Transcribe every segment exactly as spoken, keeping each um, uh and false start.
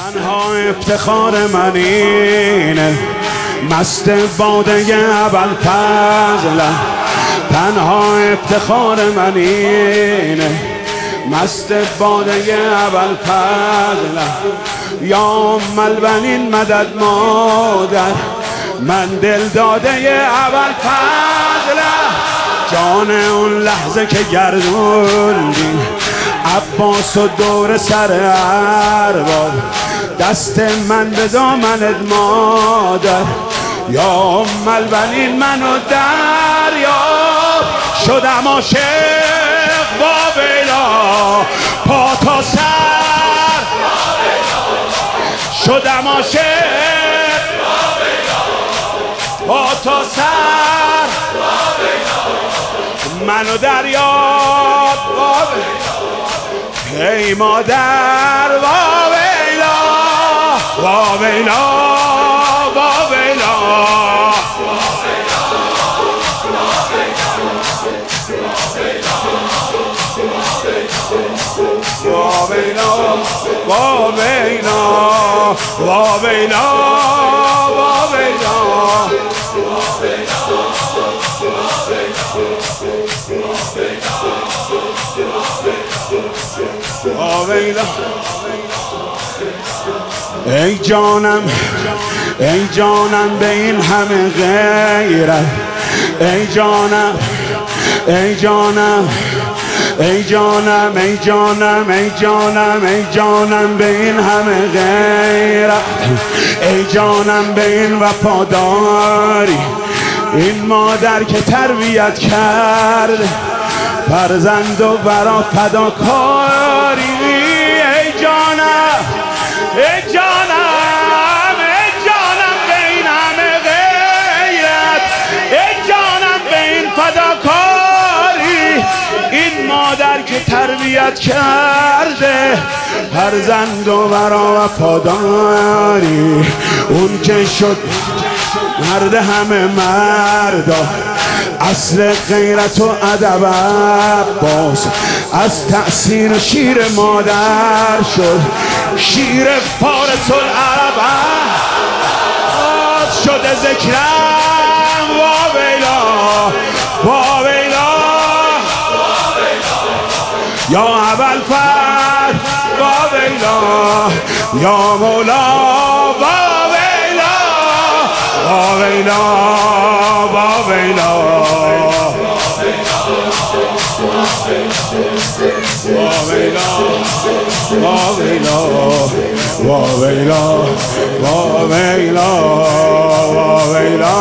تنها افتخار من اینه، مست باده ابوالفضلم. تنها افتخار من اینه، مست باده ابوالفضلم. یا ام البنین مدد مادر، من دل داده ابوالفضلم. جان اون لحظه که گردوندی عباس و دور سر ارباب، دست من به دامنت مادر. یا ام البنین منو دریاب، شدم عاشق با ویلا پا تا سر. شدم عاشق پا تا سر، منو دریاب با ویلا. ای مادر با ویلا، با ویلا، با ویلا. با ویلا، با ویلا، با ویلا، با ویلا. با ویلا. ای جانم، ای جانم به این همه غیرت. ای جانم، ای جانم، ای جانم، ای جانم، ای جانم، ای جانم به این همه غیرت. ای جانم به این وفاداری، این مادر که تربیت کرد فرزند و برا فداکاری. ای جانم، ای جانم، ای جانم به این همه غیرت. ای جانم به این فداکاری، این مادر که تربیت کرده فرزند و برا وفاداری. اون که شد مرد همه مردا، اصل غیرت و ادب عباس. از تأثیر شیر مادر شد شیر فارس العرب. شده ذکرم با ویلا، با ویلا. یا ابوالفضل با ویلا، یا مولا با ویلا، با ویلا، با ویلا. با ویلا، با ویلا، با ویلا، با ویلا، با ویلا.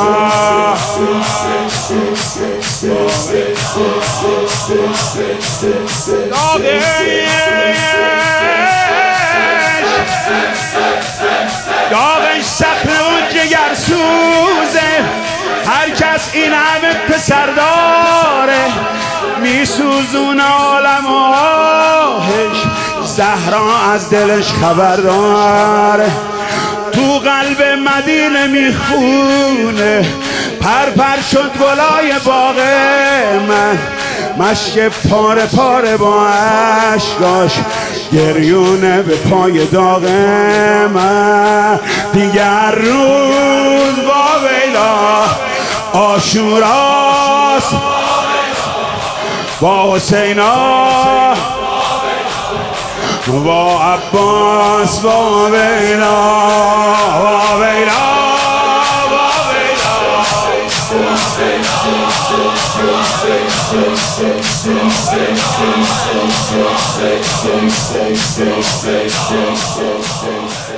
داغش سخت و جگر سوزه، هر کس این همه پسر داره میسوزون عالم و آهش. زهرا از دلش خبر داره، تو قلب مدینه میخونه. پر پر شد گلای باغ من، مشک پاره پاره با عشقاش گریونه به پای داغ من. دیگر روز با ویلا عاشوراست، با حسینا، با عباس، با ویلا، با ویلا، با ویلا.